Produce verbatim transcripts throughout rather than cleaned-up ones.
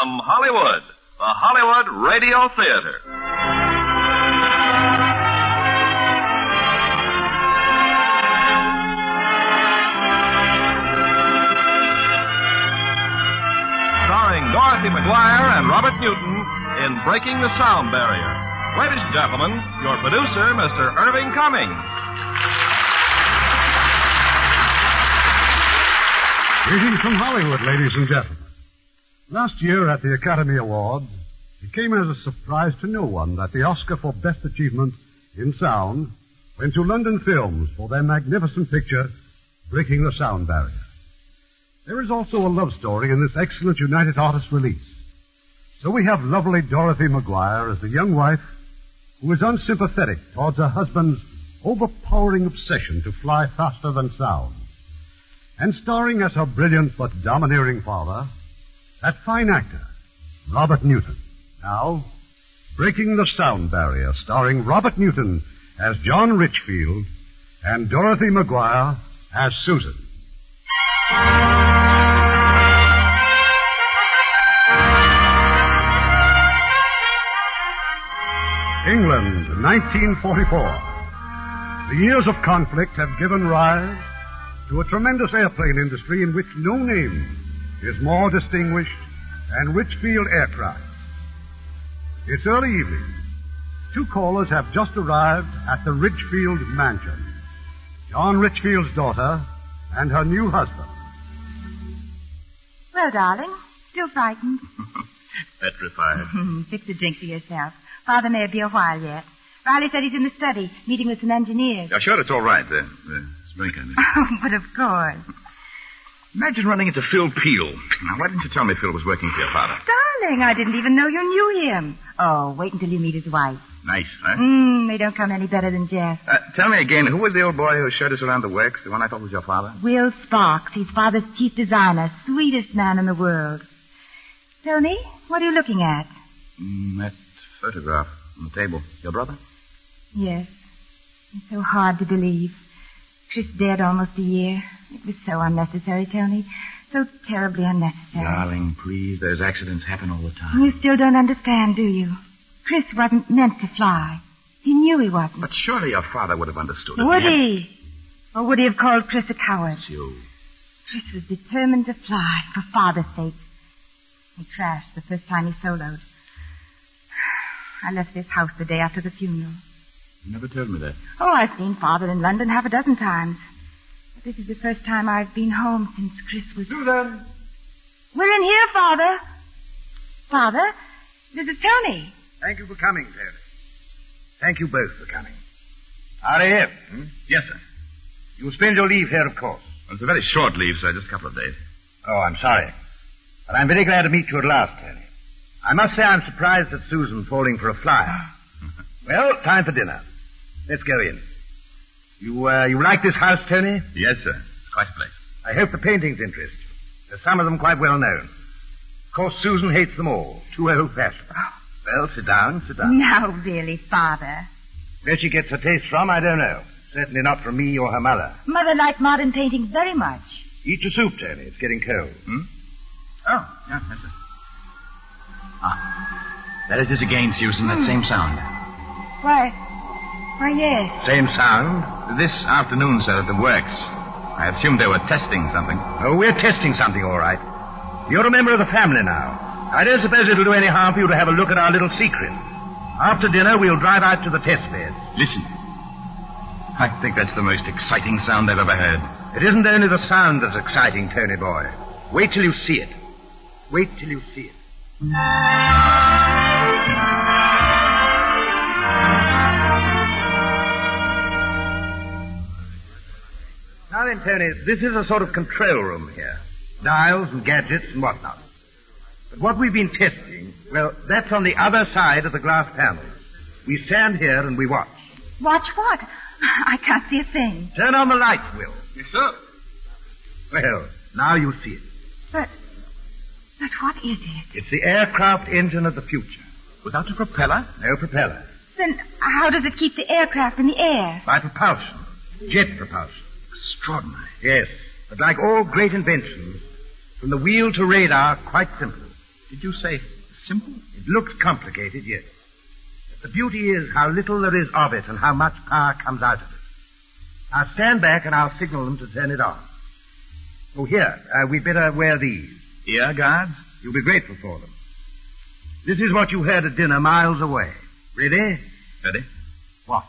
From Hollywood, the Hollywood Radio Theater. Starring Dorothy McGuire and Robert Newton in Breaking the Sound Barrier. Ladies and gentlemen, your producer, Mister Irving Cummings. Greetings from Hollywood, ladies and gentlemen. Last year at the Academy Awards, it came as a surprise to no one that the Oscar for Best Achievement in Sound went to London Films for their magnificent picture, Breaking the Sound Barrier. There is also a love story in this excellent United Artists release. So we have lovely Dorothy McGuire as the young wife who is unsympathetic towards her husband's overpowering obsession to fly faster than sound. And starring as her brilliant but domineering father, that fine actor, Robert Newton. Now, Breaking the Sound Barrier, starring Robert Newton as John Richfield and Dorothy McGuire as Susan. England, nineteen forty-four. The years of conflict have given rise to a tremendous airplane industry in which no name is more distinguished than Richfield Aircraft. It's early evening. Two callers have just arrived at the Richfield mansion. John Richfield's daughter and her new husband. Well, darling, still frightened? Petrified. Fix a drink for yourself. Father may be a while yet. Riley said he's in the study, meeting with some engineers. Yeah, sure, it's all right. Uh, uh, drink, I mean. Oh, but of course. Imagine running into Phil Peel. Now, why didn't you tell me Phil was working for your father? Darling, I didn't even know you knew him. Oh, wait until you meet his wife. Nice, huh? Mm, they don't come any better than Jeff. Uh, tell me again, who was the old boy who showed us around the works, the one I thought was your father? Will Sparks. He's father's chief designer, sweetest man in the world. Tell me, what are you looking at? Mm, that photograph on the table. Your brother? Yes. It's so hard to believe. Chris dead almost a year. It was so unnecessary, Tony. So terribly unnecessary. Darling, please, those accidents happen all the time. You still don't understand, do you? Chris wasn't meant to fly. He knew he wasn't. But surely your father would have understood it. Would he? he? Or would he have called Chris a coward? You. Chris was determined to fly for father's sake. He crashed the first time he soloed. I left this house the day after the funeral. You never told me that. Oh, I've seen Father in London half a dozen times. But this is the first time I've been home since Chris was... Susan! We're in here, Father. Father, this is Tony. Thank you for coming, Tony. Thank you both for coming. R A F, hmm? Yes, sir. You spend your leave here, of course. Well, it's a very short leave, sir, just a couple of days. Oh, I'm sorry. But I'm very glad to meet you at last, Tony. I must say I'm surprised at Susan falling for a flyer. Well, time for dinner. Let's go in. You, uh, you like this house, Tony? Yes, sir. It's quite a place. I hope the paintings interest you. There's some of them quite well known. Of course, Susan hates them all. Too old-fashioned. Well, sit down, sit down. Now, really, Father. Where she gets her taste from, I don't know. Certainly not from me or her mother. Mother liked modern painting very much. Eat your soup, Tony. It's getting cold. Hmm? Oh, yeah, yes, sir. Ah, there it is again, Susan, that hmm. same sound. Why, why, yes. Same sound? This afternoon, sir, at the works. I assumed they were testing something. Oh, we're testing something, all right. You're a member of the family now. I don't suppose it'll do any harm for you to have a look at our little secret. After dinner, we'll drive out to the test bed. Listen. I think that's the most exciting sound I've ever heard. It isn't only the sound that's exciting, Tony boy. Wait till you see it. Wait till you see it. Now then, Tony, this is a sort of control room here. Dials and gadgets and whatnot. But what we've been testing, well, that's on the other side of the glass panel. We stand here and we watch. Watch what? I can't see a thing. Turn on the lights, Will. Yes, sir. Well, now you'll see it. But, but what is it? It's the aircraft engine of the future. Without a propeller? No propeller. Then how does it keep the aircraft in the air? By propulsion. Jet propulsion. Extraordinary. Yes, but like all great inventions, from the wheel to radar, quite simple. Did you say simple? It looks complicated, yes. But the beauty is how little there is of it and how much power comes out of it. I'll stand back and I'll signal them to turn it on. Oh, here, uh, we'd better wear these. Ear guards? You'll be grateful for them. This is what you heard at dinner miles away. Ready? Ready? Watch.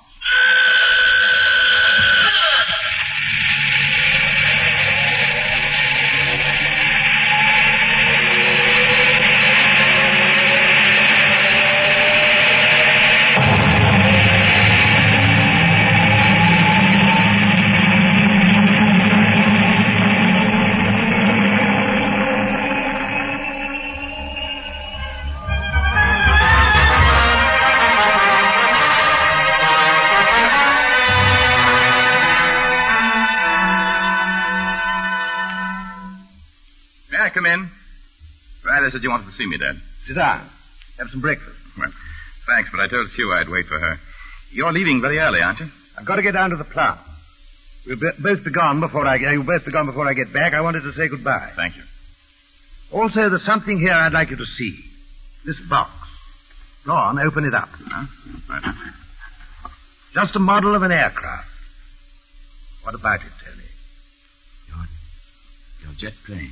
Come in. Riley said you wanted to see me, Dad. Sit down. Have some breakfast. Well, thanks, but I told Sue I'd wait for her. You're leaving very early, aren't you? I've got to get down to the plant. We'll be, both be gone before I get. You'll both be gone before I get back. I wanted to say goodbye. Thank you. Also, there's something here I'd like you to see. This box. Go on, open it up. Huh? Right. Just a model of an aircraft. What about it, Tony? Your, your jet plane.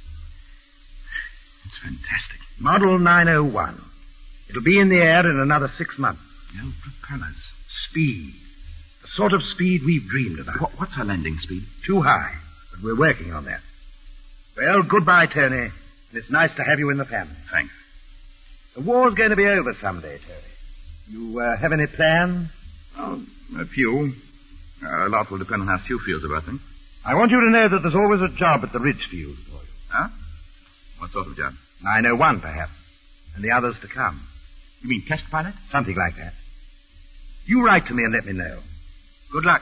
It's fantastic. Model nine oh one. It'll be in the air in another six months. No propellers. Speed. The sort of speed we've dreamed about. What, what's our landing speed? Too high, but we're working on that. Well, goodbye, Tony. And it's nice to have you in the family. Thanks. The war's going to be over someday, Tony. You uh, have any plans? Oh, a few. Uh, a lot will depend on how Sue feels about them. I want you to know that there's always a job at the Ridgefield for you. Huh? What sort of job? nine oh one, perhaps. And the others to come. You mean test pilot? Something like that. You write to me and let me know. Good luck.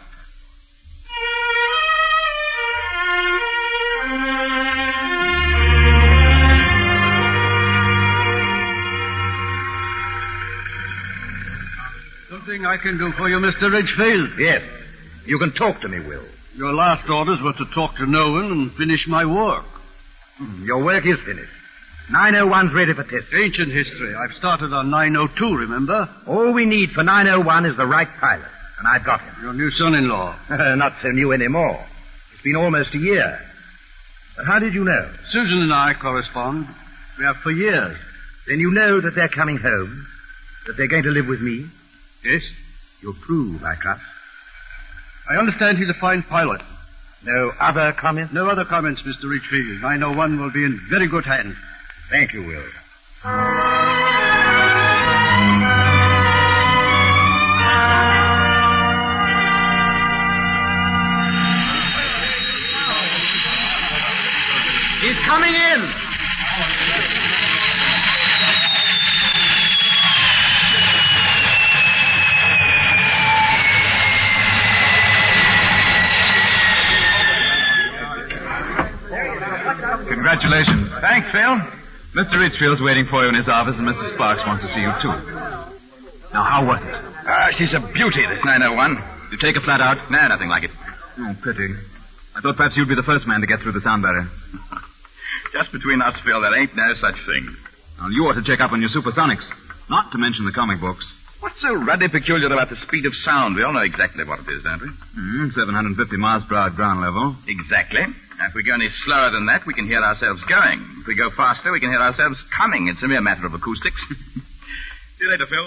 Something I can do for you, Mister Ridgefield? Yes. You can talk to me, Will. Your last orders were to talk to no one and finish my work. Hmm, your work is finished. nine oh one's ready for testing. Ancient history. I've started on nine oh two, remember? All we need for nine oh one is the right pilot, and I've got him. Your new son-in-law. Not so new anymore. It's been almost a year. But how did you know? Susan and I correspond. We have for years. Then you know that they're coming home? That they're going to live with me? Yes? You'll prove, I trust. I understand he's a fine pilot. No other comments? No other comments, Mister Ridgefield. nine oh one will be in very good hands. Thank you, Will. He's coming in. Congratulations. Thanks, Phil. Mister Ridgefield's waiting for you in his office, and Missus Sparks wants to see you, too. Now, how was it? Ah, she's a beauty, this nine oh one. Did you take a flat out? Nah, nothing like it. Oh, pity. I thought perhaps you'd be the first man to get through the sound barrier. Just between us, Phil, there ain't no such thing. Well, you ought to check up on your supersonics. Not to mention the comic books. What's so ruddy peculiar about the speed of sound? We all know exactly what it is, don't we? Mm, seven hundred fifty miles per hour at ground level. Exactly. Now, if we go any slower than that, we can hear ourselves going. If we go faster, we can hear ourselves coming. It's a mere matter of acoustics. See you later, Phil.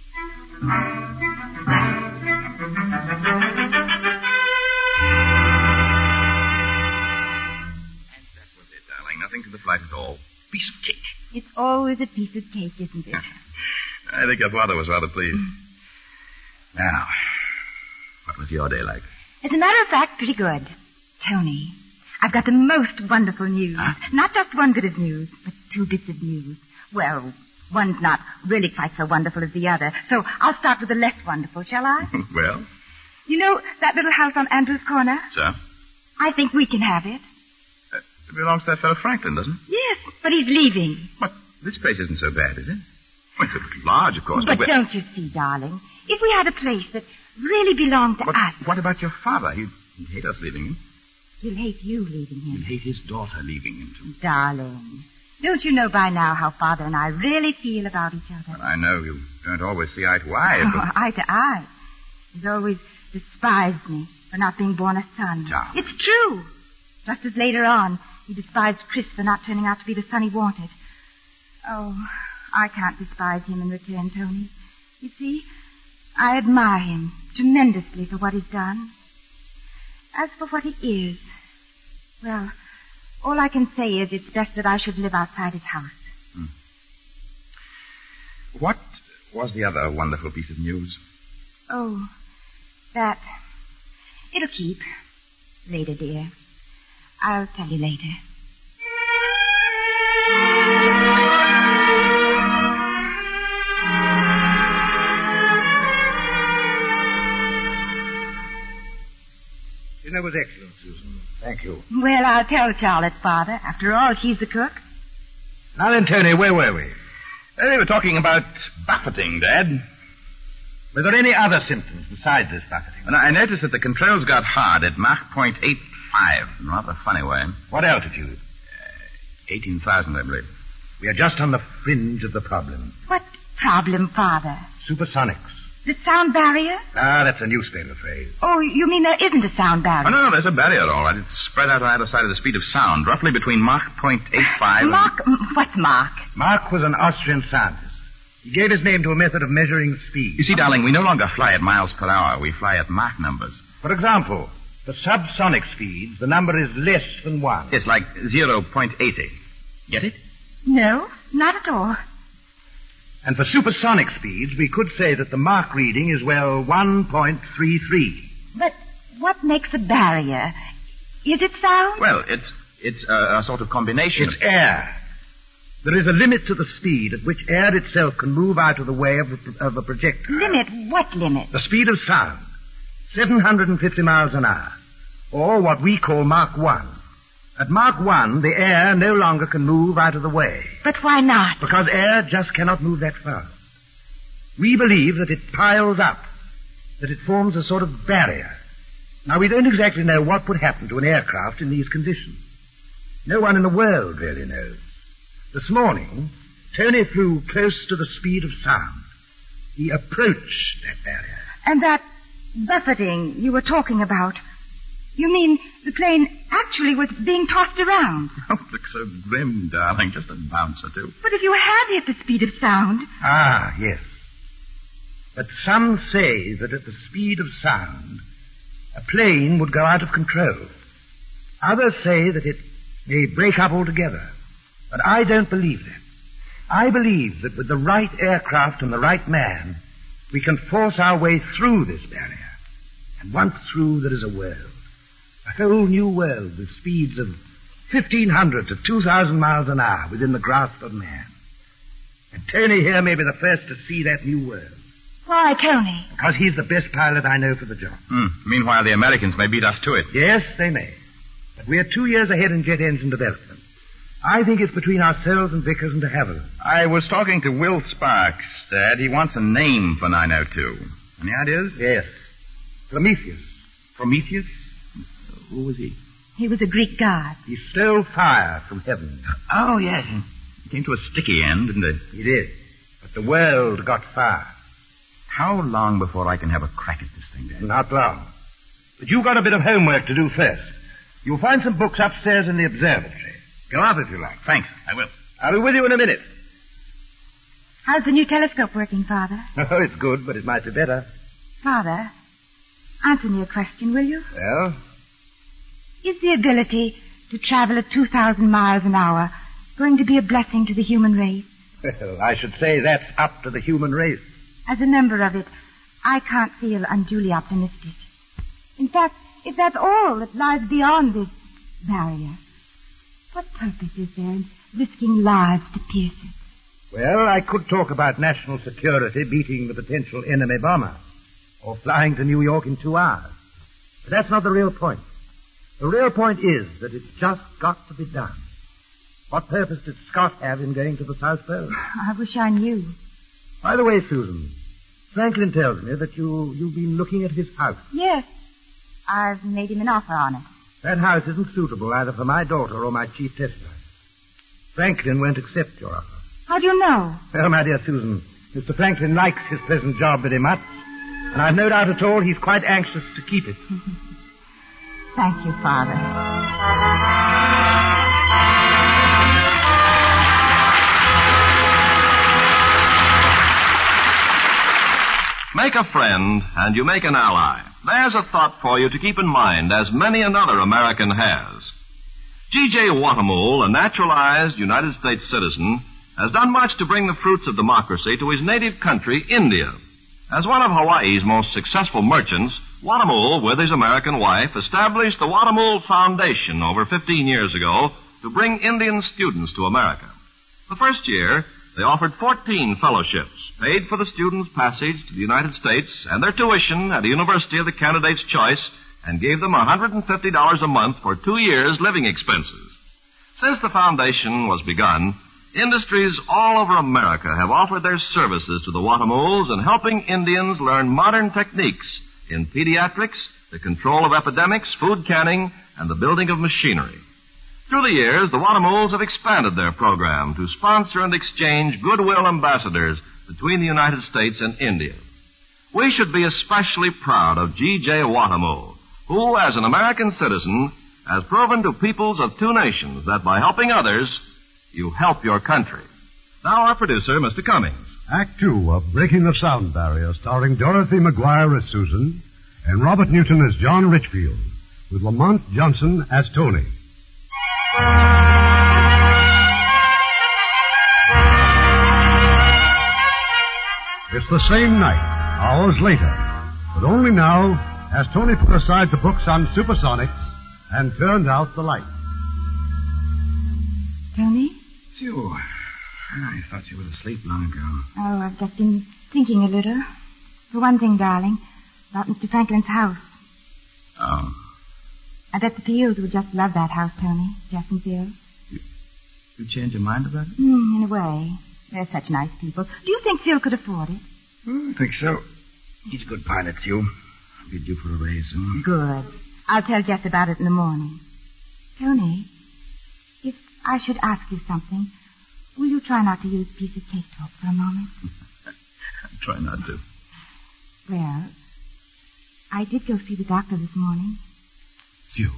Nothing to the flight at all. Piece of cake. It's always a piece of cake, isn't it? I think your father was rather pleased. Now, what was your day like? As a matter of fact, pretty good. Tony, I've got the most wonderful news. Huh? Not just one bit of news, but two bits of news. Well, one's not really quite so wonderful as the other, so I'll start with the less wonderful, shall I? Well? You know that little house on Andrews Corner? So? I think we can have it. It belongs to that fellow Franklin, doesn't it? Yes, but he's leaving. What? This place isn't so bad, is it? Well, it's a little large, of course. But but don't you see, darling, if we had a place that really belonged to what, us... What about your father? He'd, he'd hate us leaving him. He'll hate you leaving him. He'd hate his daughter leaving him, too. Darling, Don't you know by now how Father and I really feel about each other? Well, I know you don't always see eye to eye, Oh, but... eye to eye. He's always despised me for not being born a son. Darling. It's true. Just as later on, he despised Chris for not turning out to be the son he wanted. Oh, I can't despise him in return, Tony. You see, I admire him tremendously for what he's done. As for what he is, well, all I can say is it's best that I should live outside his house. Hmm. What was the other wonderful piece of news? Oh, that... It'll keep. Later, dear. I'll tell you later. Dinner was excellent, Susan. Thank you. Well, I'll tell Charlotte, Father. After all, she's the cook. Now then, Tony, where were we? Uh, they were talking about buffeting, Dad. Were there any other symptoms besides this buffeting? And I noticed that the controls got hard at Mach point eight five in a rather funny way. What altitude? Uh, eighteen thousand, I believe. We are just on the fringe of the problem. What problem, Father? Supersonics. The sound barrier? Ah, that's a newspaper phrase. Oh, you mean there isn't a sound barrier? Oh, no, no, there's a barrier, all right. It's spread out on either side of the speed of sound, roughly between Mach point eight five and... Mark? What's Mark? Mark was an Austrian scientist. He gave his name to a method of measuring speed. You see, darling, we no longer fly at miles per hour. We fly at Mach numbers. For example, for subsonic speeds, the number is less than one. It's like zero point eight zero. Get it? No, not at all. And for supersonic speeds, we could say that the Mach reading is, well, one point three three. But what makes a barrier? Is it sound? Well, it's it's a, a sort of combination. It's air. There is a limit to the speed at which air itself can move out of the way of a, of a projectile. Limit? What limit? The speed of sound. seven hundred fifty miles an hour. Or what we call Mach one. At Mach one, the air no longer can move out of the way. But why not? Because air just cannot move that fast. We believe that it piles up, that it forms a sort of barrier. Now, we don't exactly know what would happen to an aircraft in these conditions. No one in the world really knows. This morning, Tony flew close to the speed of sound. He approached that barrier. And that buffeting you were talking about, you mean the plane actually was being tossed around? Oh, look so grim, darling. Just a bounce or two. But if you had hit the speed of sound... Ah, yes. But some say that at the speed of sound, a plane would go out of control. Others say that it may break up altogether. But I don't believe that. I believe that with the right aircraft and the right man, we can force our way through this barrier. And once through, there is a world. A whole new world with speeds of fifteen hundred to two thousand miles an hour within the grasp of man. And Tony here may be the first to see that new world. Why, Tony? Because he's the best pilot I know for the job. Hmm. Meanwhile, the Americans may beat us to it. Yes, they may. But we're two years ahead in jet engine development. I think it's between ourselves and Vickers and de Havilland. I was talking to Will Sparks, Dad. He wants a name for nine oh two. Any ideas? Yes. Prometheus. Prometheus? Who was he? He was a Greek god. He stole fire from heaven. Oh, yes. He came to a sticky end, didn't he? He did. But the world got fire. How long before I can have a crack at this thing, Dad? Not long. But you've got a bit of homework to do first. You'll find some books upstairs in the observatory. Go up if you like. Thanks, I will. I'll be with you in a minute. How's the new telescope working, Father? Oh, it's good, but it might be better. Father, answer me a question, will you? Well? Is the ability to travel at two thousand miles an hour going to be a blessing to the human race? Well, I should say that's up to the human race. As a member of it, I can't feel unduly optimistic. In fact, if that's all that lies beyond this barrier, what purpose is there in risking lives to pierce it? Well, I could talk about national security beating the potential enemy bomber, or flying to New York in two hours. But that's not the real point. The real point is that it's just got to be done. What purpose did Scott have in going to the South Pole? I wish I knew. By the way, Susan, Franklin tells me that you, you've been looking at his house. Yes. I've made him an offer on it. That house isn't suitable either for my daughter or my chief tester. Franklin won't accept your offer. How do you know? Well, my dear Susan, Mister Franklin likes his present job very much, and I've no doubt at all he's quite anxious to keep it. Thank you, Father. Make a friend, and you make an ally. There's a thought for you to keep in mind, as many another American has. G J Watamul, a naturalized United States citizen, has done much to bring the fruits of democracy to his native country, India. As one of Hawaii's most successful merchants, Watamul, with his American wife, established the Watamul Foundation over fifteen years ago to bring Indian students to America. The first year, they offered fourteen fellowships, paid for the students' passage to the United States and their tuition at a university of the candidate's choice, and gave them one hundred fifty dollars a month for two years' living expenses. Since the foundation was begun, industries all over America have offered their services to the Watamuls in helping Indians learn modern techniques in pediatrics, the control of epidemics, food canning, and the building of machinery. Through the years, the Watamuls have expanded their program to sponsor and exchange goodwill ambassadors between the United States and India. We should be especially proud of G J Watamul, who, as an American citizen, has proven to peoples of two nations that by helping others, you help your country. Now our producer, Mister Cummings. Act two of Breaking the Sound Barrier, starring Dorothy McGuire as Susan and Robert Newton as John Richfield, with Lamont Johnson as Tony. It's the same night, hours later, but only now has Tony put aside the books on supersonics and turned out the light. Tony? Sue, I thought you were asleep long ago. Oh, I've just been thinking a little. For one thing, darling, about Mister Franklin's house. Oh. I bet the Fields would just love that house, Tony. Jeffersonville. You, you changed your mind about it? Mm, in a way. They're such nice people. Do you think Phil could afford it? Oh, I think so. He's a good pilot, Sue. I'll be due for a raise soon. Good. I'll tell Jess about it in the morning. Tony, if I should ask you something, will you try not to use a piece of cake talk for a moment? I'll try not to. Well, I did go see the doctor this morning. Sue.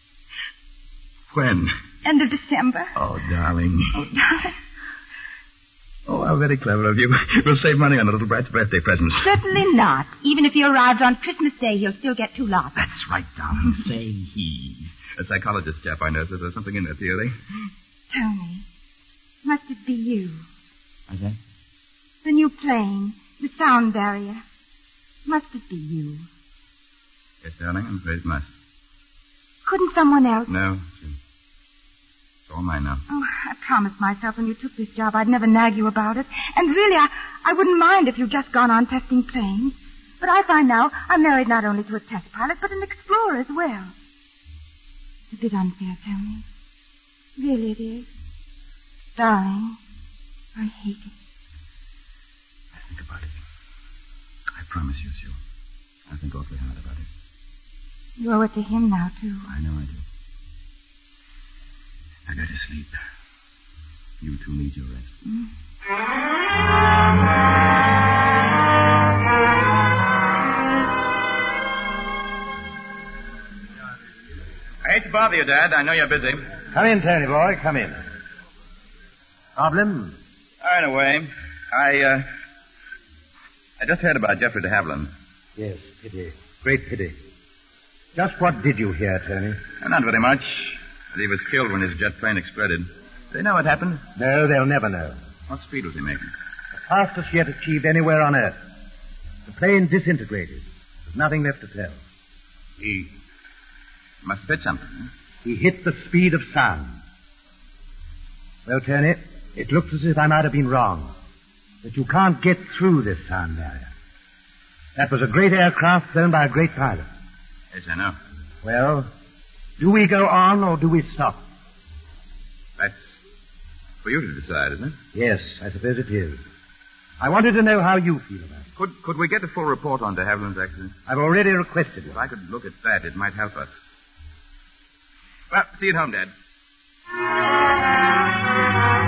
When? End of December. Oh, darling. Oh, darling. Oh, how very clever of you. We'll save money on the little brat's birthday presents. Certainly not. Even if he arrives on Christmas Day, he'll still get two lots. That's right, darling. Say he. A psychologist chap I know says there's something in that theory. Tony, must it be you? What's that? The new plane, the sound barrier. Must it be you? Yes, darling, I'm afraid it must. Couldn't someone else? No, Sue. It's all mine now. Oh, I promised myself when you took this job I'd never nag you about it. And really, I, I wouldn't mind if you'd just gone on testing planes. But I find now I'm married not only to a test pilot, but an explorer as well. It's a bit unfair, Tony. Really it is. Darling, I hate it. I think about it. I promise you, Sue. I think awfully hard about it. You owe it to him now, too. I know I do. I go to sleep. You two need your rest. Mm. I hate to bother you, Dad. I know you're busy. Come in, Tony boy, come in. Problem? Oh, in a way. I, uh... I just heard about Jeffrey de Havilland. Yes, pity. Great pity. Just what did you hear, Tony? Uh, not very much. But he was killed when his jet plane exploded. Do they know what happened? No, they'll never know. What speed was he making? The fastest yet achieved anywhere on Earth. The plane disintegrated. There's nothing left to tell. He must have hit something. Huh? He hit the speed of sound. Well, Tony, it looks as if I might have been wrong. That you can't get through this sound barrier. That was a great aircraft flown by a great pilot. Yes, I know. Well, do we go on or do we stop? That's for you to decide, isn't it? Yes, I suppose it is. I wanted to know how you feel about it. Could could we get a full report on de Havilland's accident? I've already requested it. If I could look at that, it might help us. Well, see you at home, Dad.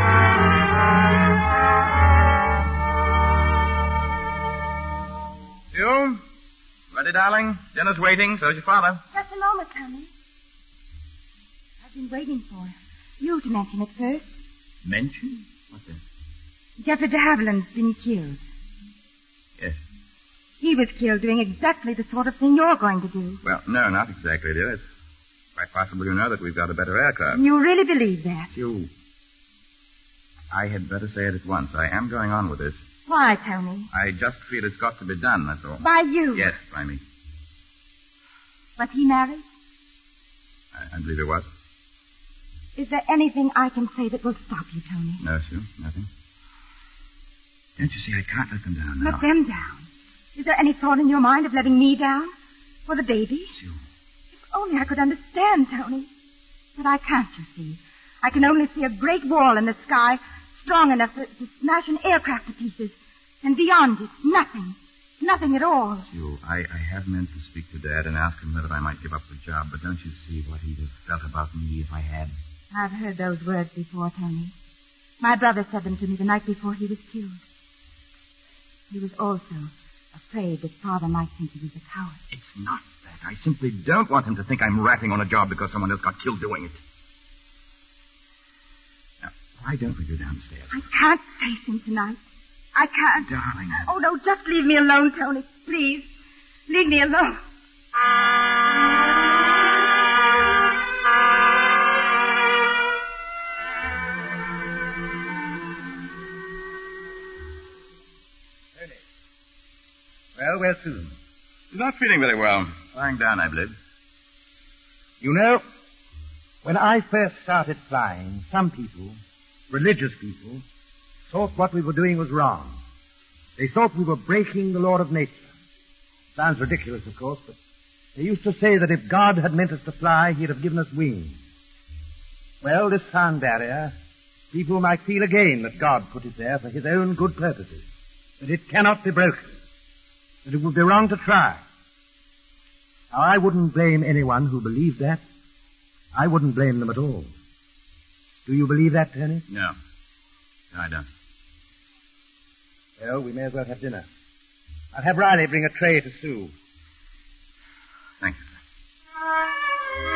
darling. Dinner's waiting. So's your father. Just a moment, Tony. I've been waiting for you to mention it first. Mention? What's that? Jeffrey de Havilland's been killed. Yes. He was killed doing exactly the sort of thing you're going to do. Well, no, not exactly, dear. It's quite possible you know that we've got a better aircraft. You really believe that? You... I had better say it at once. I am going on with this. Why, Tony? I just feel it's got to be done, that's all. By you? Yes, by me. Was he married? I, I believe it was. Is there anything I can say that will stop you, Tony? No, Sue, nothing. Don't you see, I can't let them down now. Let them down? Is there any thought in your mind of letting me down? For the baby? Sue. If only I could understand, Tony. But I can't, you see. I can only see a great wall in the sky, strong enough to, to smash an aircraft to pieces. And beyond it, nothing. Nothing at all. Sue, I, I have meant to speak to Dad and ask him whether I might give up the job, but don't you see what he'd have felt about me if I had? I've heard those words before, Tony. My brother said them to me the night before he was killed. He was also afraid that Father might think he was a coward. It's not that. I simply don't want him to think I'm ratting on a job because someone else got killed doing it. Now, why don't we go downstairs? I can't face him tonight. I can't. Darling. Oh, no, just leave me alone, Tony. Please. Leave me alone. Well, where soon? He's not feeling very well. Lying down, I believe. You know, when I first started flying, some people, religious people, thought what we were doing was wrong. They thought we were breaking the law of nature. Sounds ridiculous, of course, but they used to say that if God had meant us to fly, he'd have given us wings. Well, this sound barrier, people might feel again that God put it there for his own good purposes, that it cannot be broken, that it would be wrong to try. Now, I wouldn't blame anyone who believed that. I wouldn't blame them at all. Do you believe that, Tony? No. No, I don't. Well, we may as well have dinner. I'll have Riley bring a tray to Sue. Thank you, sir.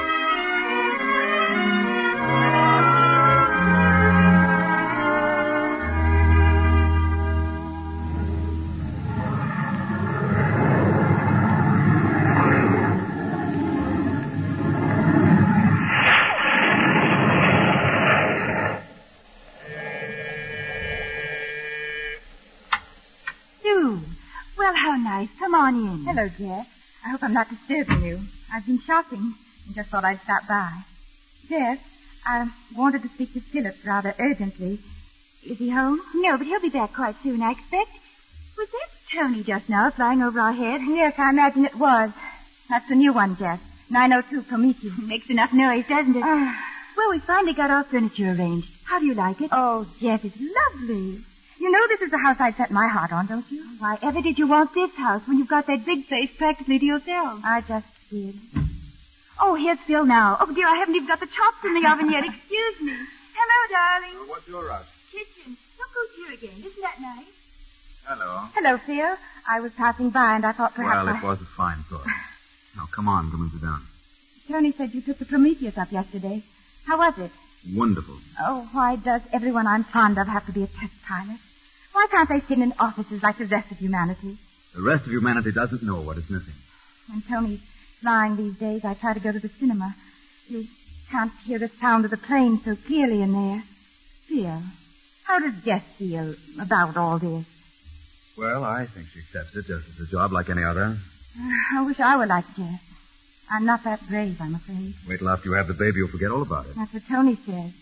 Come on in. Hello, Jeff. I hope I'm not disturbing you. I've been shopping and just thought I'd stop by. Jeff, I wanted to speak to Philip rather urgently. Is he home? No, but he'll be back quite soon, I expect. Was that Tony just now flying over our head? Yes, I imagine it was. That's the new one, Jeff. nine oh two Prometheus. Makes enough noise, doesn't it? Uh, well, we finally got our furniture arranged. How do you like it? Oh, Jeff, it's lovely. You know this is the house I'd set my heart on, don't you? Why ever did you want this house when you've got that big place practically to yourself? I just did. Oh, here's Phil now. Oh, dear, I haven't even got the chops in the oven yet. Excuse me. Hello, darling. Well, what's your rush? Kitchen. Look who's here again. Isn't that nice? Hello. Hello, Phil. I was passing by and I thought perhaps Well, I... it was a fine thought. Now, come on, come and sit down. Tony said you took the Prometheus up yesterday. How was it? Wonderful. Oh, why does everyone I'm fond of have to be a test pilot? Why can't they sit in offices like the rest of humanity? The rest of humanity doesn't know what is missing. When Tony's flying these days, I try to go to the cinema. You can't hear the sound of the plane so clearly in there. Phil, how does Jess feel about all this? Well, I think she accepts it just as a job like any other. Uh, I wish I were like Jess. I'm not that brave, I'm afraid. Wait till after you have the baby, you'll forget all about it. That's what Tony says.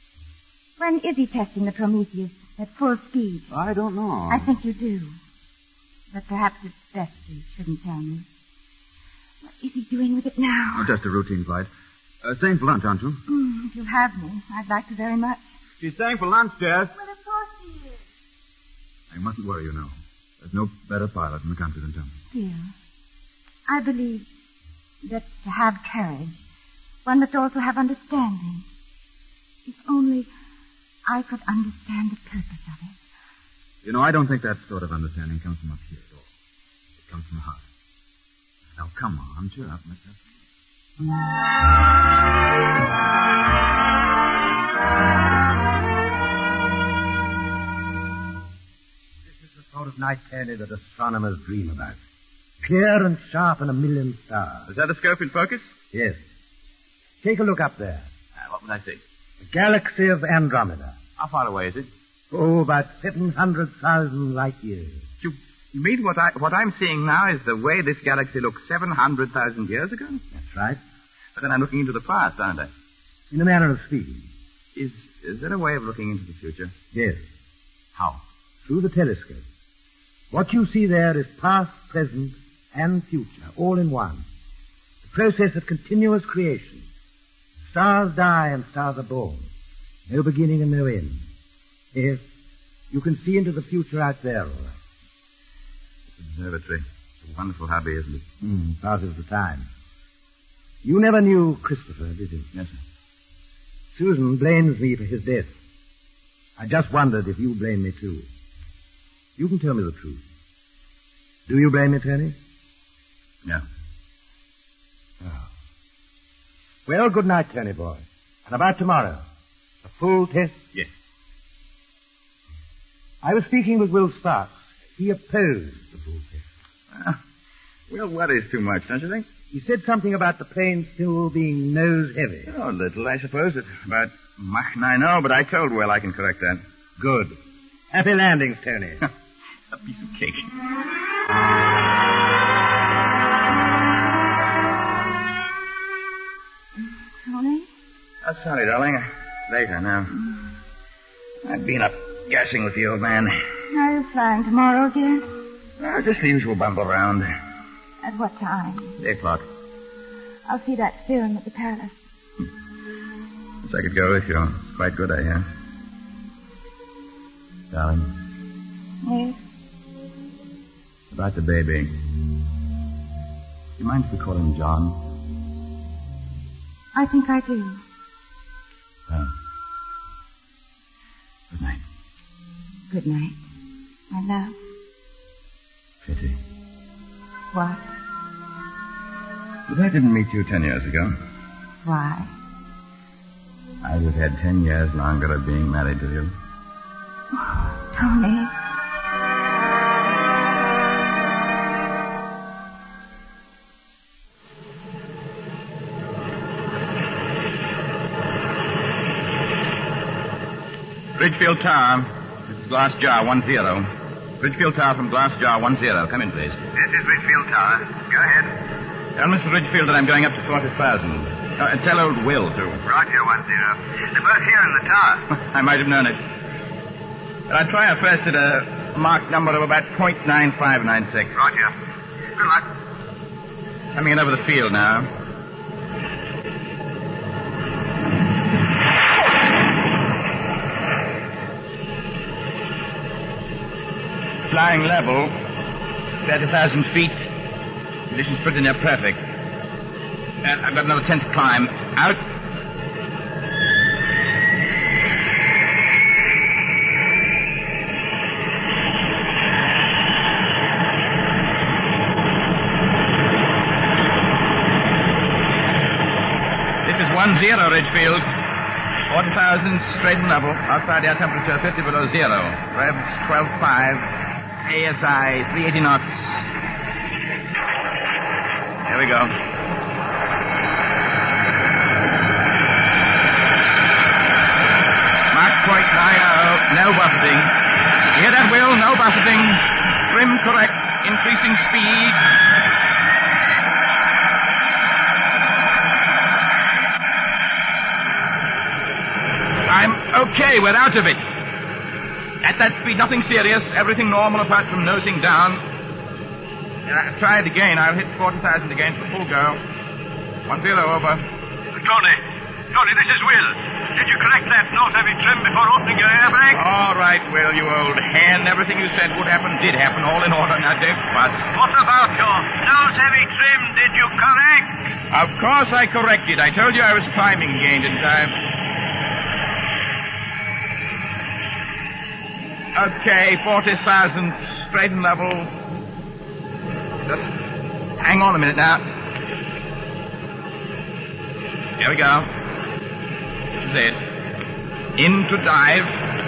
When is he testing the Prometheus at full speed? I don't know. I think you do. But perhaps it's best you shouldn't tell me. What is he doing with it now? Oh, just a routine flight. Uh, staying for lunch, aren't you? Mm, if you'll have me, I'd like to very much. She's staying for lunch, Jess. Well, of course he is. You mustn't worry, you know. There's no better pilot in the country than Tony. Dear, I believe that to have courage, one must also have understanding. If only I could understand the purpose of it. You know, I don't think that sort of understanding comes from up here at all. It comes from the heart. Oh, come on. Cheer up, mister. This is the sort of night, Tony, that astronomers dream about. Clear and sharp and a million stars. Is that a scope in focus? Yes. Take a look up there. Uh, what would I see? The galaxy of Andromeda. How far away is it? Oh, about seven hundred thousand light years. You, you mean what, I, what I'm seeing now is the way this galaxy looked seven hundred thousand years ago? That's right. But then I'm looking into the past, aren't I? In a manner of speaking. Is, is there a way of looking into the future? Yes. How? Through the telescope. What you see there is past, present, and future, all in one. The process of continuous creation. Stars die and stars are born. No beginning and no end. Yes, you can see into the future out there, all right. Observatory. It's a wonderful hobby, isn't it? Mm, passes the time. You never knew Christopher, did you? Yes, sir. Susan blames me for his death. I just wondered if you blame me, too. You can tell me the truth. Do you blame me, Tony? No. Oh. Well, good night, Tony boy. And about tomorrow? A full test? Yes. I was speaking with Will Sparks. He opposed the full test. Uh, Will worries too much, don't you think? He said something about the plane still being nose heavy. Oh, a little, I suppose. It's about Mach nine oh, but I told Will I can correct that. Good. Happy landings, Tony. A piece of cake. Tony? Oh, sorry, darling. Later now. I've been up gassing with the old man. Are you flying tomorrow again? Oh, just the usual bumble round. At what time? Eight o'clock. I'll see that film at the palace. Wish I could go with you. It's quite good, I hear. Darling, Yes? about the baby. Do you mind if we call him John? I think I do. Well, good night. Good night, my love. Pity. What? But I didn't meet you ten years ago. Why? I would have had ten years longer of being married to you. Oh, Tony. Ridgefield Tower. This is Glass Jar one zero. Ridgefield Tower from Glass Jar one zero. Come in, please. This is Ridgefield Tower. Go ahead. Tell Mister Ridgefield that I'm going up to forty thousand. Uh, and tell old Will, too. Right here, one zero. They're both here in the tower. I might have known it. But I'll try our first at a marked number of about point nine five nine six. Right here. Good luck. Coming in over the field now. Flying level, thirty thousand feet. Conditions pretty near perfect. Uh, I've got another tenth climb. Out. This is one zero, Ridgefield. forty thousand straight and level. Outside air temperature fifty below zero. Revs twelve five. A S I three eighty knots. Here we go. Mark point nine oh. No buffeting. You hear that, Will? No buffeting. Trim correct. Increasing speed. I'm okay. We're out of it. At that speed, nothing serious. Everything normal apart from nosing down. Uh, try it again. I'll hit forty thousand again for full go. One zero over. Tony. Tony, this is Will. Did you correct that nose-heavy trim before opening your air brake? All right, Will, you old hen. Everything you said would happen did happen. All in order. Now, don't fuss. What about your nose-heavy trim? Did you correct? Of course I corrected. I told you I was climbing again, didn't I? Okay, forty thousand, straight and level. Just Hang on a minute now. Here we go. This is it. Into dive.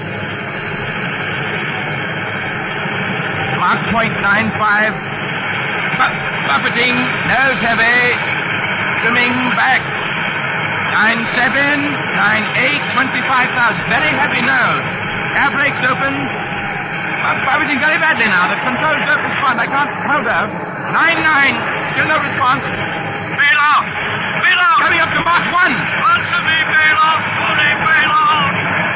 Mark point nine five. Bu- buffeting. Nose heavy. Swimming back. Nine seven. Nine eight. Twenty-five thousand. Very heavy nose. Air brakes open. I'm buffeting very badly now. The controls don't respond. I can't hold out. Nine nine. Still no response. Bail out! Bail out! Coming up to Mark one. Answer me, bail out! Fully bail out!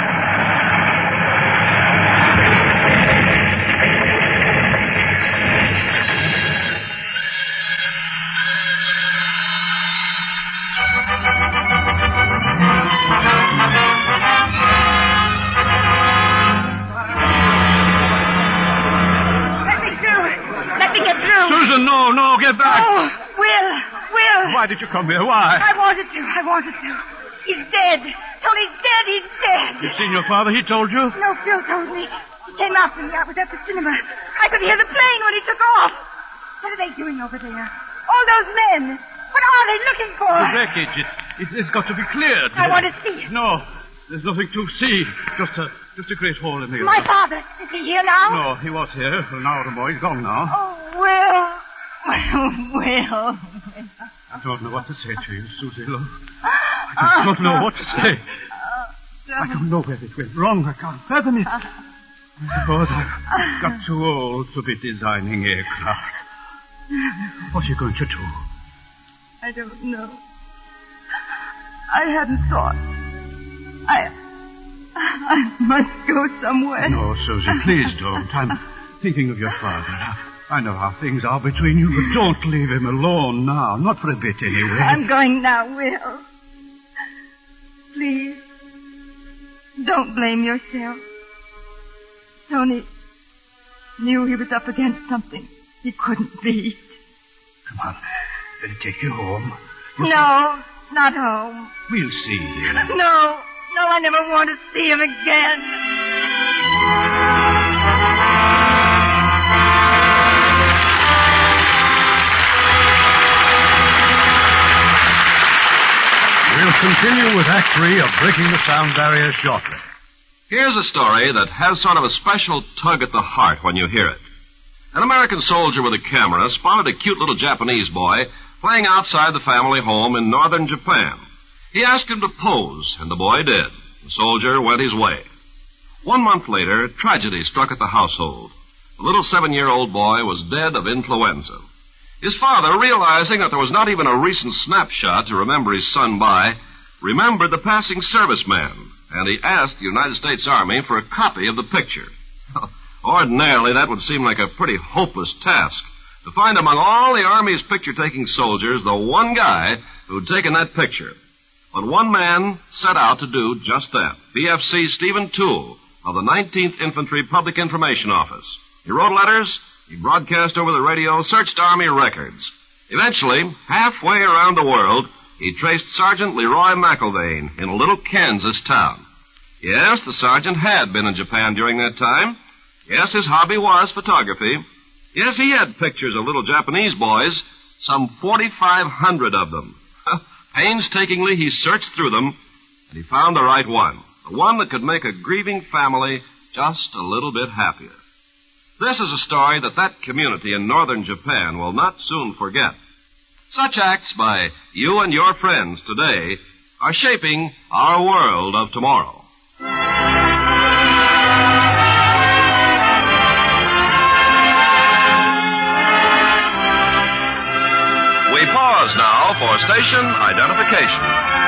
Let me through. Let me get through. Susan, no, no, get back. Oh, Will, Will. Why did you come here? Why? I wanted to. I wanted to. He's dead. Tony's dead. He's dead. You've seen your father? He told you? No, Phil told me. He came after me. I was at the cinema. I could hear the plane when he took off. What are they doing over there? All those men. What are they looking for? The wreckage. It, it, it's got to be cleared. I want to see it. No, there's nothing to see. Just a, just a great hole in the My earth. father. Is he here now? No, he was here for an hour or more. He's gone now. Oh, Will. Will. I don't know what to say to you, Susie. Look. I just don't know what to say. I don't know where it went wrong. I can't fathom it. I suppose I've got too old to be designing aircraft. What are you going to do? I don't know. I hadn't thought. I... I must go somewhere. No, Susie, please don't. I'm thinking of your father. I know how things are between you, but don't leave him alone now. Not for a bit, anyway. I'm going now, Will. Please. Don't blame yourself. Tony knew he was up against something he couldn't beat. Come on. I'll take you home. No, not home. We'll see. No, no, I never want to see him again. We'll continue with Act Three of Breaking the Sound Barrier shortly. Here's a story that has sort of a special tug at the heart when you hear it. An American soldier with a camera spotted a cute little Japanese boy playing outside the family home in northern Japan. He asked him to pose, and the boy did. The soldier went his way. One month later, tragedy struck at the household. The little seven-year-old boy was dead of influenza. His father, realizing that there was not even a recent snapshot to remember his son by, remembered the passing serviceman, and he asked the United States Army for a copy of the picture. Ordinarily, that would seem like a pretty hopeless task, to find among all the Army's picture-taking soldiers the one guy who'd taken that picture. But one man set out to do just that, B F C Stephen Toole of the nineteenth Infantry Public Information Office. He wrote letters, he broadcast over the radio, searched Army records. Eventually, halfway around the world, he traced Sergeant Leroy McIlvaine in a little Kansas town. Yes, the sergeant had been in Japan during that time. Yes, his hobby was photography. Yes, he had pictures of little Japanese boys, some forty-five hundred of them. Painstakingly, he searched through them, and he found the right one. The one that could make a grieving family just a little bit happier. This is a story that that community in northern Japan will not soon forget. Such acts by you and your friends today are shaping our world of tomorrow. We pause now for station identification.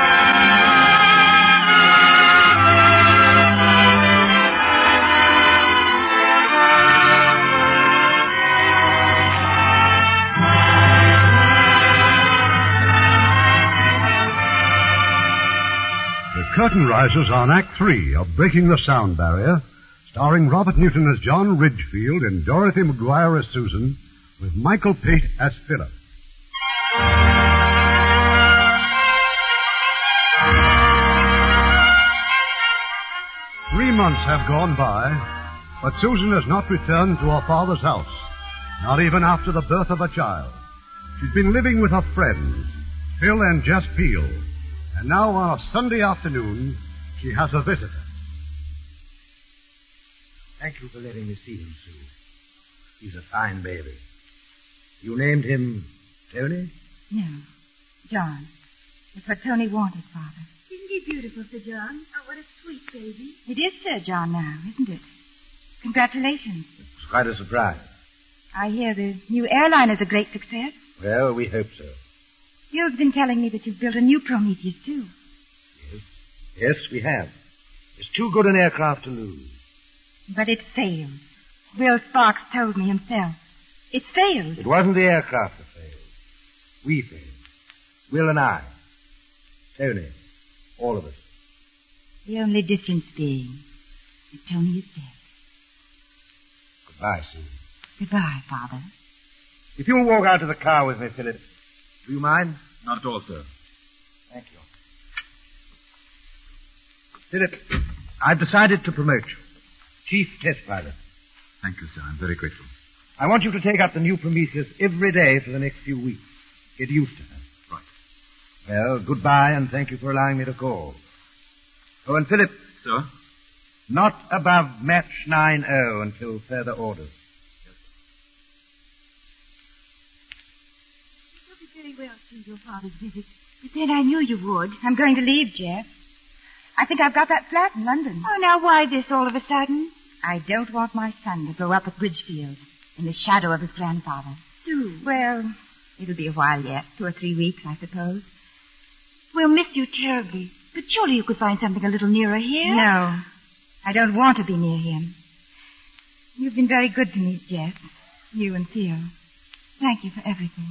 The curtain rises on Act Three of Breaking the Sound Barrier, starring Robert Newton as John Ridgefield and Dorothy McGuire as Susan, with Michael Pate as Philip. Three months have gone by, but Susan has not returned to her father's house, not even after the birth of a child. She's been living with her friends, Phil and Jess Peel. And now on a Sunday afternoon, she has a visitor. Thank you for letting me see him, Sue. He's a fine baby. You named him Tony? No, John. It's what Tony wanted, Father. Isn't he beautiful, Sir John? Oh, what a sweet baby. It is Sir John now, isn't it? Congratulations. It's quite a surprise. I hear the new airline is a great success. Well, we hope so. You've been telling me that you've built a new Prometheus, too. Yes. Yes, we have. It's too good an aircraft to lose. But it failed. Will Sparks told me himself. It failed. It wasn't the aircraft that failed. We failed. Will and I. Tony. All of us. The only difference being that Tony is dead. Goodbye, Sue. Goodbye, Father. If you'll walk out to the car with me, Philip. Do you mind? Not at all, sir. Thank you. Philip, I've decided to promote you. Chief Test Pilot. Thank you, sir. I'm very grateful. I want you to take up the new Prometheus every day for the next few weeks. Get used to her. Right. Well, goodbye, and thank you for allowing me to call. Oh, and Philip. Sir? Not above match nine oh until further orders. It took me very well through your father's visit. But then I knew you would. I'm going to leave, Jeff. I think I've got that flat in London. Oh, now why this all of a sudden? I don't want my son to grow up at Bridgefield in the shadow of his grandfather. Sue. Well, it'll be a while yet. Two or three weeks, I suppose. We'll miss you terribly. But surely you could find something a little nearer here. No. I don't want to be near him. You've been very good to me, Jess. You and Theo. Thank you for everything.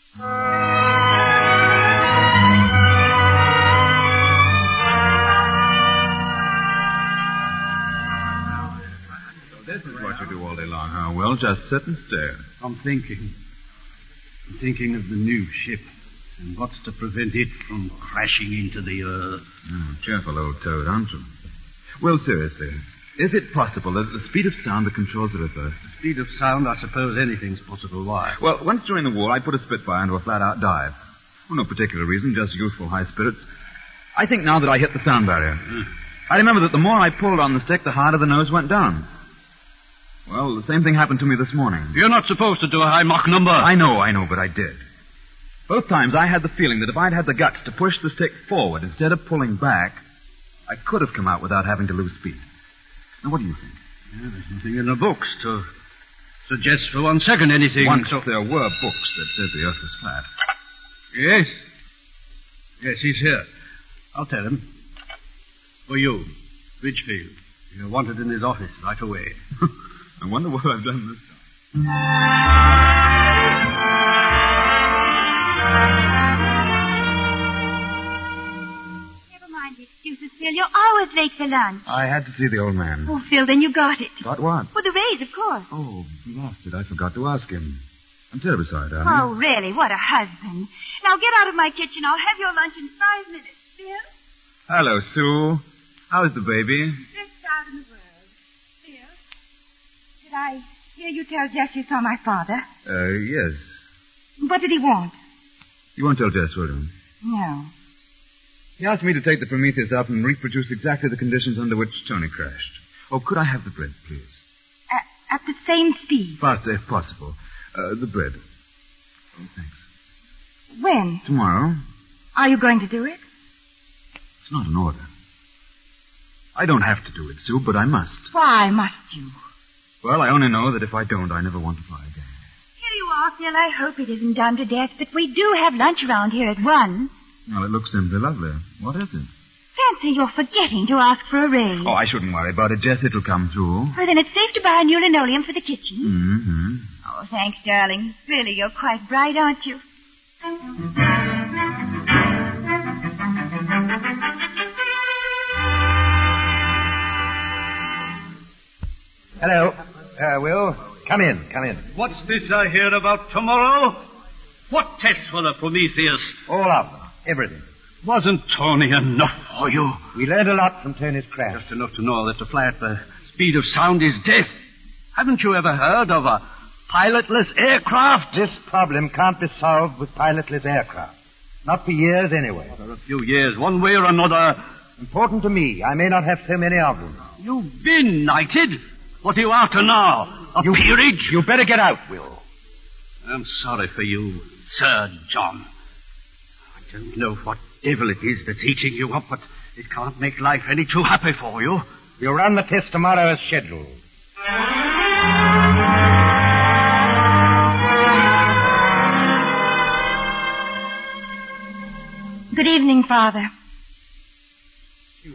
So this is what you do all day long, huh? Well, just sit and stare. I'm thinking. I'm thinking of the new ship and what's to prevent it from crashing into the earth. Oh, cheerful old toad, aren't you? Well, seriously, is it possible that at the speed of sound the controls are reversed? Speed of sound, I suppose anything's possible. Why? Well, once during the war, I put a Spitfire into a flat-out dive. For no particular reason, just youthful high spirits. I think now that I hit the sound barrier. Hmm. I remember that the more I pulled on the stick, the harder the nose went down. Well, the same thing happened to me this morning. You're not supposed to do a high Mach number. I know, I know, but I did. Both times I had the feeling that if I'd had the guts to push the stick forward instead of pulling back, I could have come out without having to lose speed. Now, what do you think? Yeah, there's nothing in the books to suggest for one second anything. Once so... there were books that said the Earth was flat. Yes. Yes, he's here. I'll tell him. For you, Ridgefield. You're wanted in his office right away. I wonder what I've done this time. Never mind the excuses, Phil. You're always late for lunch. I had to see the old man. Oh, Phil, then you got it. Got what? For the raise, of course. Oh, you lost it. I forgot to ask him. I'm terribly sorry, darling. Oh, really? What a husband. Now get out of my kitchen. I'll have your lunch in five minutes. Phil? Hello, Sue. How's the baby? Best child in the world. Phil? Did I hear you tell Jess you saw my father? Uh, yes. What did he want? You won't tell Jess, will you? No. He asked me to take the Prometheus up and reproduce exactly the conditions under which Tony crashed. Oh, could I have the bread, please? At, at the same speed. Faster, if possible. Uh, the bread. Oh, thanks. When? Tomorrow. Are you going to do it? It's not an order. I don't have to do it, Sue, but I must. Why must you? Well, I only know that if I don't, I never want to fly again. Here you are, Phil. I hope it isn't done to death, but we do have lunch around here at one. Well, it looks simply lovely. What is it? Fancy you're forgetting to ask for a raise. Oh, I shouldn't worry about it, Jess. It'll come through. Well, then it's safe to buy a new linoleum for the kitchen. Mm-hmm. Oh, thanks, darling. Really, you're quite bright, aren't you? Hello. Uh, Will, come in, come in. What's this I hear about tomorrow? What tests for the Prometheus? All of them. Everything. Wasn't Tony enough for you? We learned a lot from Tony's crash. Just enough to know that to fly at the speed of sound is death. Haven't you ever heard of a Pilotless aircraft? This problem can't be solved with pilotless aircraft. Not for years, anyway. For a few years, one way or another. Important to me. I may not have so many of them. You've been knighted. What are you after now? A you, peerage? You better get out, Will. I'm sorry for you, Sir John. I don't know what devil it is that's eating you up, but it can't make life any too happy for you. We'll run the test tomorrow as scheduled. Good evening, Father. You.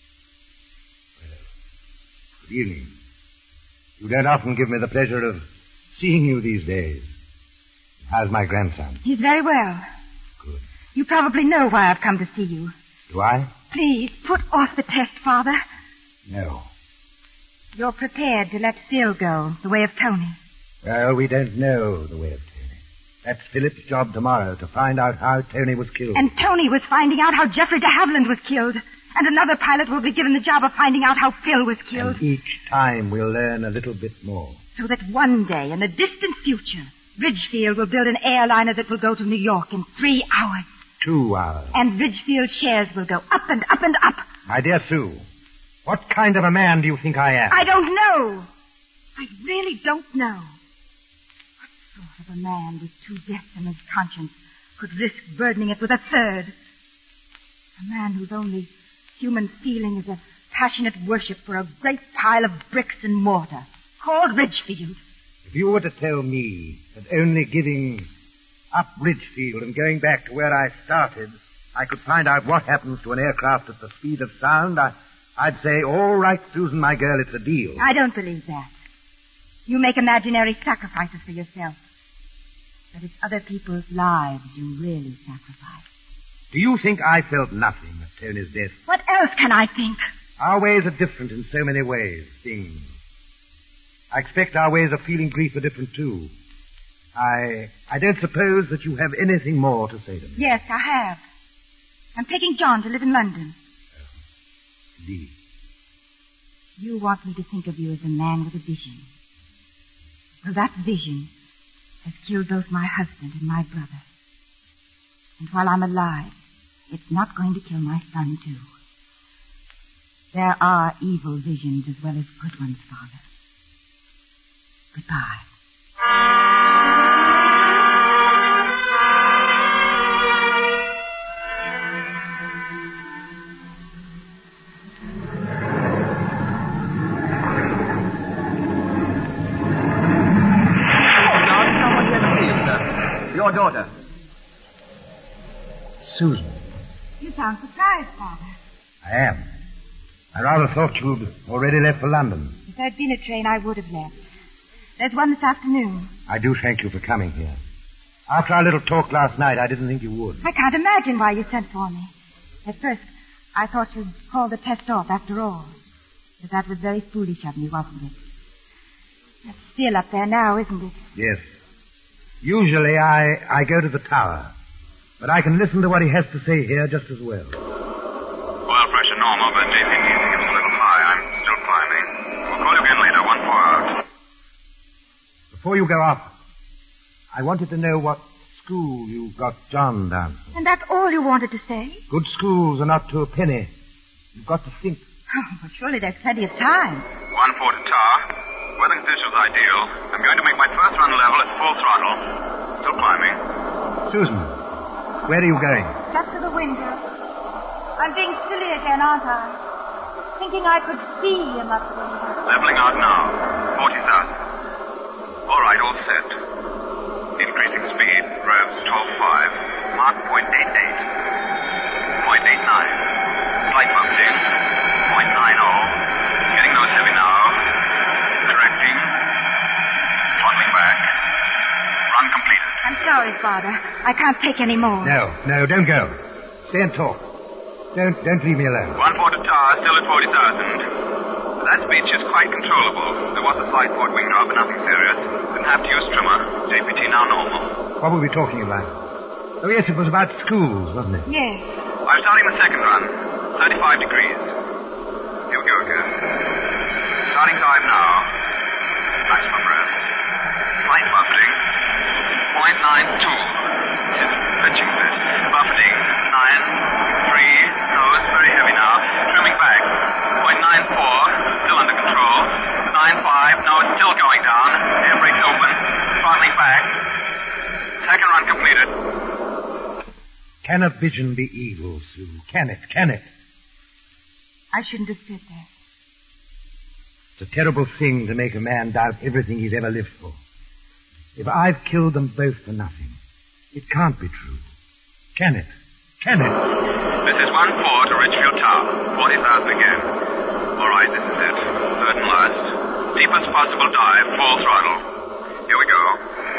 Well, good evening. You don't often give me the pleasure of seeing you these days. How's my grandson? He's very well. Good. You probably know why I've come to see you. Do I? Please, put off the test, Father. No. You're prepared to let Phil go, the way of Tony. Well, we don't know the way of Tony. That's Philip's job tomorrow, to find out how Tony was killed. And Tony was finding out how Geoffrey de Havilland was killed. And another pilot will be given the job of finding out how Phil was killed. And each time we'll learn a little bit more. So that one day, in the distant future, Ridgefield will build an airliner that will go to New York in three hours. Two hours. And Ridgefield shares will go up and up and up. My dear Sue, what kind of a man do you think I am? I don't know. I really don't know. What sort of a man with two deaths in his conscience could risk burdening it with a third? A man whose only human feeling is a passionate worship for a great pile of bricks and mortar, called Ridgefield. If you were to tell me that only giving up Ridgefield and going back to where I started, I could find out what happens to an aircraft at the speed of sound, I, I'd say, all right, Susan, my girl, it's a deal. I don't believe that. You make imaginary sacrifices for yourself. But it's other people's lives you really sacrifice. Do you think I felt nothing at Tony's death? What else can I think? Our ways are different in so many ways, things. I expect our ways of feeling grief are different, too. I I don't suppose that you have anything more to say to me. Yes, I have. I'm taking John to live in London. Oh, indeed. You want me to think of you as a man with a vision. Well, that vision has killed both my husband and my brother. And while I'm alive, it's not going to kill my son, too. There are evil visions as well as good ones, Father. Goodbye. Your daughter. Susan. You sound surprised, Father. I am. I rather thought you'd already left for London. If there'd been a train, I would have left. There's one this afternoon. I do thank you for coming here. After our little talk last night, I didn't think you would. I can't imagine why you sent for me. At first, I thought you'd call the test off after all. But that was very foolish of me, wasn't it? That's still up there now, isn't it? Yes. Usually I, I go to the tower. But I can listen to what he has to say here just as well. Oil pressure normal, but J P needs to give us a little high. I'm still climbing. We'll call you again later, one four out. Before you go up, I wanted to know what school you got John down for. And that's all you wanted to say? Good schools are not to a penny. You've got to think. Oh, well, surely there's plenty of time. One four to tar. Weather conditions ideal. I'm going to make my first run level at full throttle. Still climbing. Susan, where are you going? Just to the window. I'm being silly again, aren't I? Thinking I could see him up there. Leveling out now. forty thousand. All right, all set. Increasing speed. Revs twelve five. Mark point eight eight. point eight nine. Slight bumping. point nine oh. Getting nose heavy now. Correcting. Throttling back. Run completed. I'm sorry, Father. I can't take any more. No, no, don't go. Stay and talk. Don't, don't leave me alone. One port to tar, still at forty thousand. That speech is quite controllable. There was a slight port wing drop, but nothing serious. Didn't have to use trimmer. J P T now normal. What were we talking about? Oh, yes, it was about schools, wasn't it? Yes. I'm starting the second run. thirty-five degrees. Here we go again. Starting time now. Maximum rest. Slight Can a vision be evil, Sue? Can it? Can it? I shouldn't have said that. It's a terrible thing to make a man doubt everything he's ever lived for. If I've killed them both for nothing, it can't be true. Can it? Can it? This is one four to Richfield Tower. forty thousand again. All right, this is it. Third and last. Deepest possible dive, full throttle. Here we go.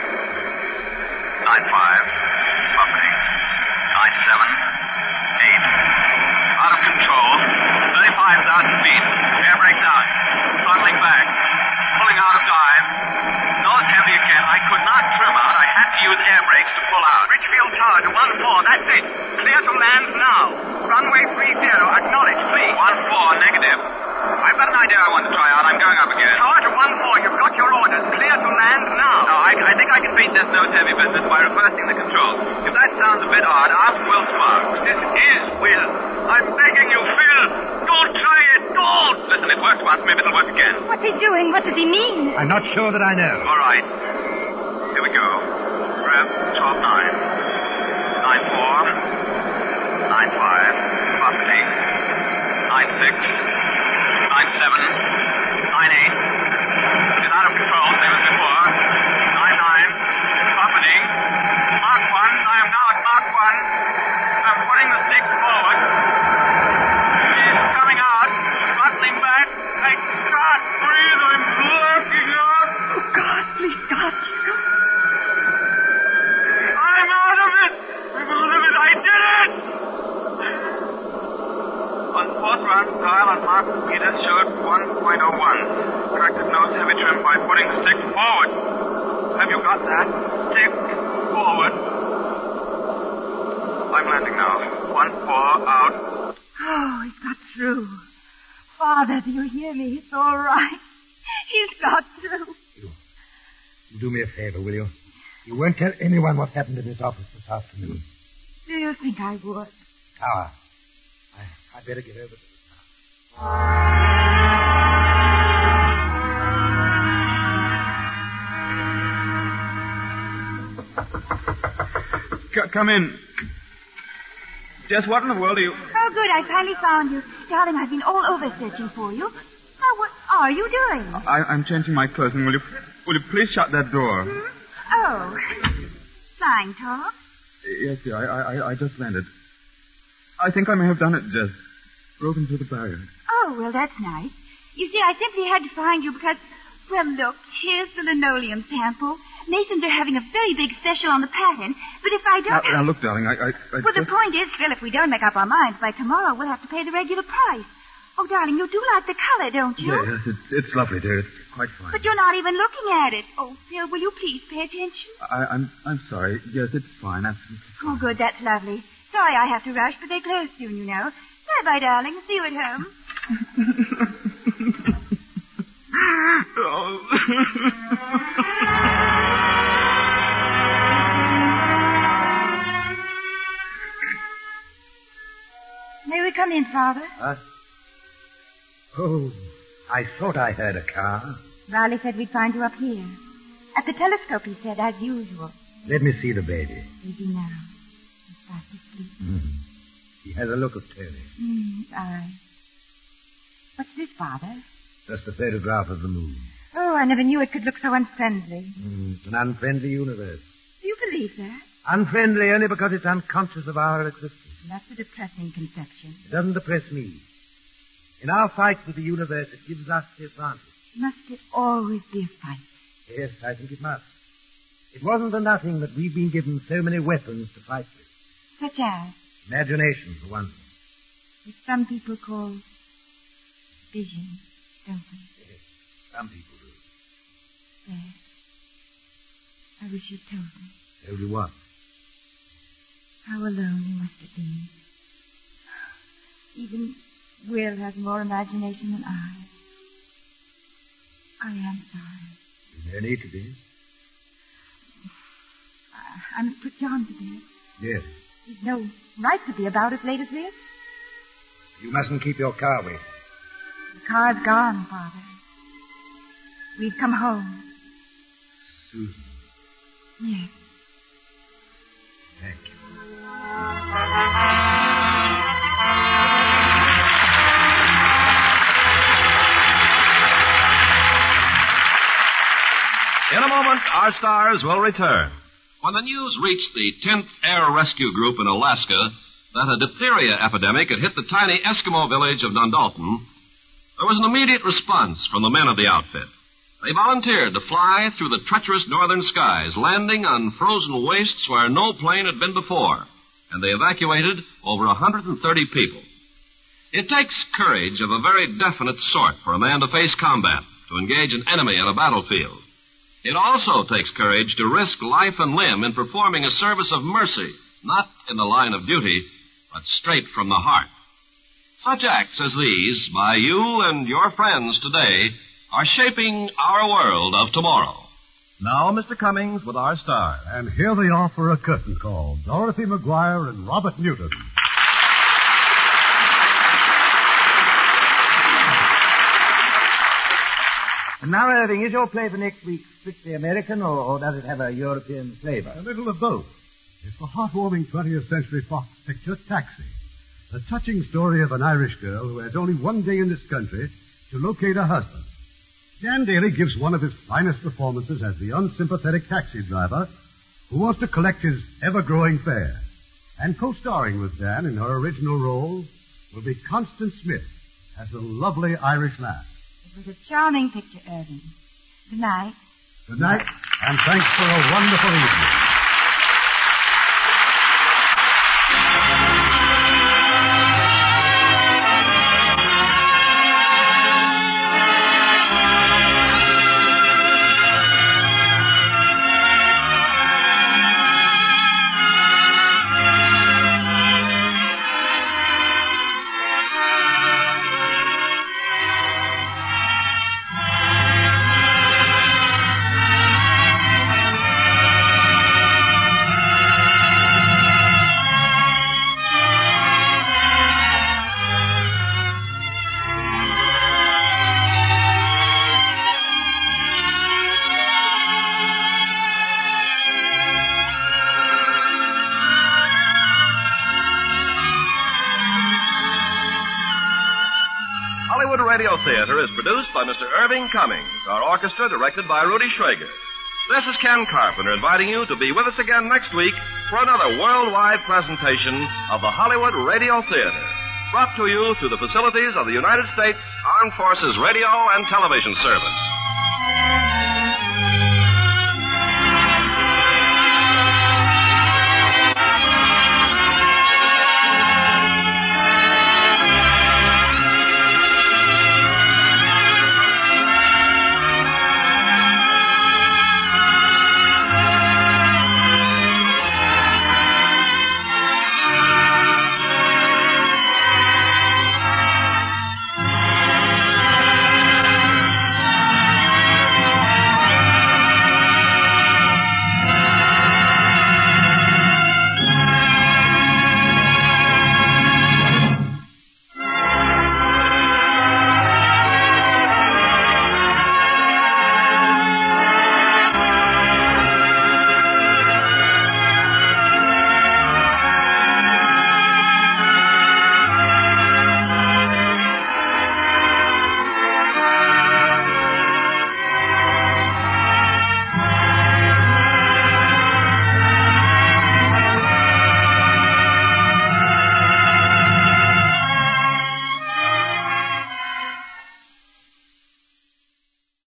nine five. Bumping. nine seven. eight. Out of control. thirty-five thousand feet. Air brake down. Throttling back. Pulling out of dive. Nose heavy again. I could not trim out. I had to use air brakes to pull out. Richfield Tower to one four. That's it. Clear to land now. Runway three zero. Acknowledge, please. one four. Negative. I've got an idea I want to try out. I'm going up again. Tower to one four. You've got your orders. Clear to land now. No, I, I think I can beat this nose heavy business by reversing the controls. If that sounds a bit odd, ask Will Sparks. This is Will. I'm begging you, Phil. Don't try it. Don't. Listen, it worked once. Maybe it'll work again. What's he doing? What does he mean? I'm not sure that I know. All right. Here we go. Rev twelve nine. nine four. nine five. Bumping. nine six. nine seven. nine eight. It's out of control. Same as before. nine nine. Bumping. Mark one. I am now at Mark one. I'm putting the stick forward. He's coming out. Throttling back. I can't breathe. I'm blocking out. Oh, God, please, God. I'm out of it! I'm out of it! I did it! On fourth round dial on Mark Peters showed one point oh one. Corrected nose heavy trim by putting the stick forward. Have you got that? Stick forward. I'm landing now. one four out. Oh, he's got through. Father, do you hear me? It's all right. He's got through. You, you do me a favor, will you? You won't tell anyone what happened in this office this afternoon. Do you think I would? Tower. I, I'd better get over to the tower. C- come in. Jess, what in the world are you... Oh, good. I finally found you. Darling, I've been all over searching for you. Now, what are you doing? I, I'm changing my clothing. Will you, will you please shut that door? Hmm? Oh. Flying talk? Yes, dear. I, I, I just landed. I think I may have done it, Jess. Broken through the barrier. Oh, well, that's nice. You see, I simply had to find you because, well, look, here's the linoleum sample. Masons are having a very big special on the pattern, but if I don't... Now, now look, darling, I... I, I well, just... the point is, Phil, if we don't make up our minds by tomorrow, we'll have to pay the regular price. Oh, darling, you do like the color, don't you? Yes, it's, it's lovely, dear. It's quite fine. But you're not even looking at it. Oh, Phil, will you please pay attention? I, I'm I'm sorry. Yes, it's fine. Absolutely fine. Oh, good. That's lovely. Sorry I have to rush, but they close soon, you know. Bye-bye, darling. See you at home. May we come in, Father? Huh? Oh, I thought I heard a car. Riley said we'd find you up here. At the telescope, he said, as usual. Let me see the baby. Baby now. He's fast asleep. Mm. He has a look of terror. Mm, his eyes. What's this, Father? Just a photograph of the moon. Oh, I never knew it could look so unfriendly. Mm, it's an unfriendly universe. Do you believe that? Unfriendly only because it's unconscious of our existence. That's a depressing conception. It doesn't depress me. In our fight with the universe, it gives us the advantage. Must it always be a fight? Yes, I think it must. It wasn't for nothing that we've been given so many weapons to fight with. Such as? Imagination, for one thing. Which some people call vision, don't they? Yes, some people do. Yes. I wish you'd told me. Told you what? How alone you must have been. Even Will has more imagination than I. I am sorry. There's no need to be. I, I must put John to bed. Yes. He's no right to be about as late as this. You mustn't keep your car waiting. The car's gone, Father. We've come home. Susan. Yes. Thank you. In a moment, our stars will return. When the news reached the tenth Air Rescue Group in Alaska that a diphtheria epidemic had hit the tiny Eskimo village of Nundalton, there was an immediate response from the men of the outfit. They volunteered to fly through the treacherous northern skies, landing on frozen wastes where no plane had been before, and they evacuated over one hundred thirty people. It takes courage of a very definite sort for a man to face combat, to engage an enemy on a battlefield. It also takes courage to risk life and limb in performing a service of mercy, not in the line of duty, but straight from the heart. Such acts as these, by you and your friends today, are shaping our world of tomorrow. Now, Mister Cummings with our stars. And here they are for a curtain call, Dorothy McGuire and Robert Newton. And now, Irving, is your play for next week strictly American, or, or does it have a European flavor? A little of both. It's the heartwarming twentieth century Fox picture, Taxi. The touching story of an Irish girl who has only one day in this country to locate her husband. Dan Daly gives one of his finest performances as the unsympathetic taxi driver who wants to collect his ever-growing fare. And co-starring with Dan in her original role will be Constance Smith as the lovely Irish lass. It was a charming picture, Irving. Good night. Good night, and thanks for a wonderful evening. Hollywood Radio Theater is produced by Mister Irving Cummings, our orchestra directed by Rudy Schrager. This is Ken Carpenter inviting you to be with us again next week for another worldwide presentation of the Hollywood Radio Theater, brought to you through the facilities of the United States Armed Forces Radio and Television Service.